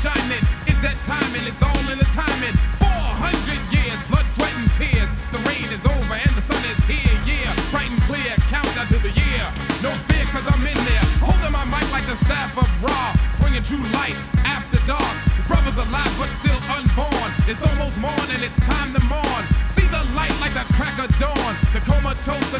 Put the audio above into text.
shining. It's that timing, it's all in the timing. 400 years, blood, sweat, and tears. The rain is over and the sun is here, yeah. Bright and clear, countdown to the year. No fear, cause I'm in there. Holding my mic like the staff of Ra. Bringing true light after dark. The brother's alive, but still unborn. It's almost morning, it's time to mourn. See the light like the crack of dawn. The comatose.